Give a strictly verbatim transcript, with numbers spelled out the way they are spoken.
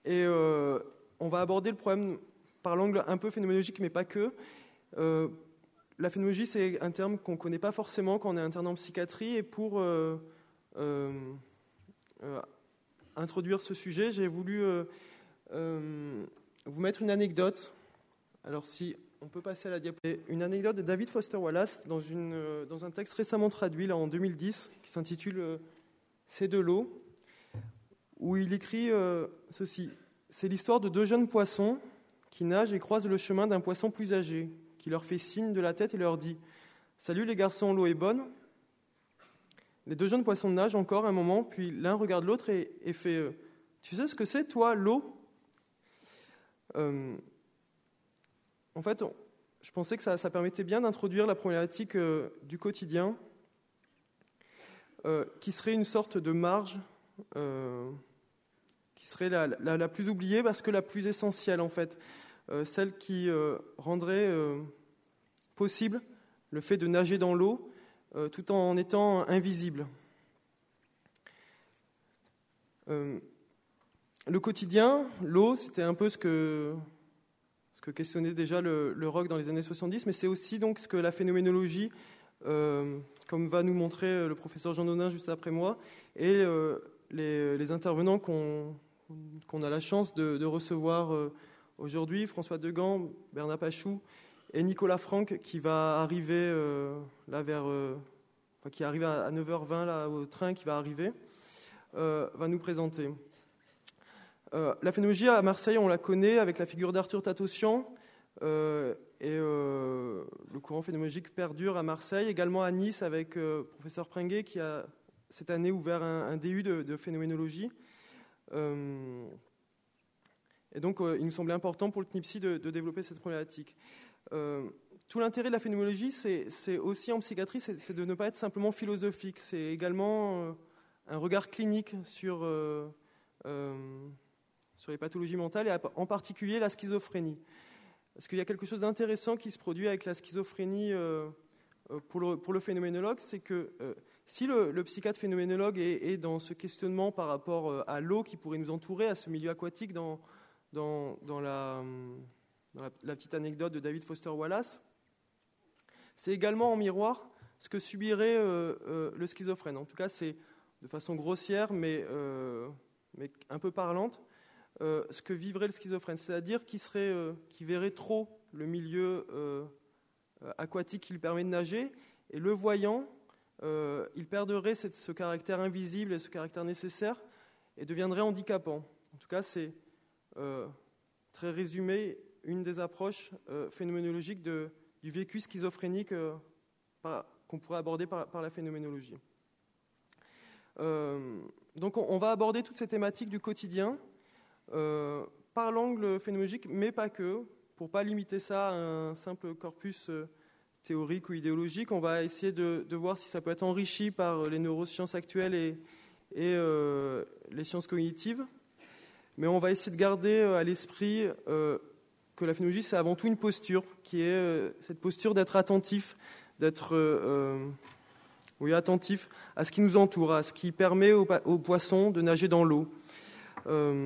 et euh, on va aborder le problème par l'angle un peu phénoménologique, mais pas que. Euh, la phénoménologie, c'est un terme qu'on ne connaît pas forcément quand on est interné en psychiatrie, et pour euh, euh, euh, introduire ce sujet, j'ai voulu euh, euh, vous mettre une anecdote. Alors si on peut passer à la diapositive. Une anecdote de David Foster Wallace dans, une, euh, dans un texte récemment traduit là, en deux mille dix qui s'intitule euh, « C'est de l'eau », où il écrit euh, ceci. « C'est l'histoire de deux jeunes poissons qui nagent et croisent le chemin d'un poisson plus âgé, qui leur fait signe de la tête et leur dit « Salut les garçons, l'eau est bonne ?» Les deux jeunes poissons nagent encore un moment, puis l'un regarde l'autre et, et fait euh, « Tu sais ce que c'est, toi, l'eau ?» euh, En fait, on, je pensais que ça, ça permettait bien d'introduire la problématique euh, du quotidien, euh, qui serait une sorte de marge, euh, qui serait la, la, la plus oubliée parce que la plus essentielle, en fait, euh, celle qui euh, rendrait euh, possible le fait de nager dans l'eau euh, tout en étant invisible. Euh, le quotidien, l'eau, c'était un peu ce que... ce que questionnait déjà le, le rock dans les années soixante-dix, mais c'est aussi donc ce que la phénoménologie, euh, comme va nous montrer le professeur Jean Nonin juste après moi, et euh, les, les intervenants qu'on, qu'on a la chance de, de recevoir euh, aujourd'hui, François Degan, Bernard Pachou et Nicolas Franck, qui va arriver euh, là vers, euh, enfin, qui arrive à neuf heures vingt là, au train qui va arriver, euh, va nous présenter. Euh, la phénoménologie à Marseille, on la connaît avec la figure d'Arthur Tatossian, euh, et euh, le courant phénoménologique perdure à Marseille, également à Nice avec le euh, professeur Pringuet qui a cette année ouvert un, un D U de, de phénoménologie. Euh, et donc euh, il nous semblait important pour le C N I P S I de, de développer cette problématique. Euh, tout l'intérêt de la phénoménologie, c'est, c'est aussi en psychiatrie, c'est, c'est de ne pas être simplement philosophique, c'est également euh, un regard clinique sur... Euh, euh, sur les pathologies mentales, et en particulier la schizophrénie. Parce qu'il y a quelque chose d'intéressant qui se produit avec la schizophrénie euh, pour, le, pour le phénoménologue, c'est que euh, si le, le psychiatre phénoménologue est, est dans ce questionnement par rapport à l'eau qui pourrait nous entourer, à ce milieu aquatique, dans, dans, dans, la, dans la, la petite anecdote de David Foster Wallace, c'est également en miroir ce que subirait euh, euh, le schizophrène. En tout cas, c'est de façon grossière, mais, euh, mais un peu parlante, Euh, ce que vivrait le schizophrène, c'est-à-dire qu'il serait, euh, qu'il verrait trop le milieu euh, aquatique qui lui permet de nager, et le voyant, euh, il perdrait cette, ce caractère invisible et ce caractère nécessaire, et deviendrait handicapant. En tout cas, c'est euh, très résumé une des approches euh, phénoménologiques de, du vécu schizophrénique euh, par, qu'on pourrait aborder par, par la phénoménologie. Euh, donc on, on va aborder toutes ces thématiques du quotidien, Euh, par l'angle phénoménologique, mais pas que. Pour ne pas limiter ça à un simple corpus euh, théorique ou idéologique, on va essayer de, de voir si ça peut être enrichi par les neurosciences actuelles et, et euh, les sciences cognitives. Mais on va essayer de garder à l'esprit euh, que la phénoménologie, c'est avant tout une posture, qui est euh, cette posture d'être attentif, d'être euh, oui, attentif à ce qui nous entoure, à ce qui permet aux, aux poissons de nager dans l'eau. Euh,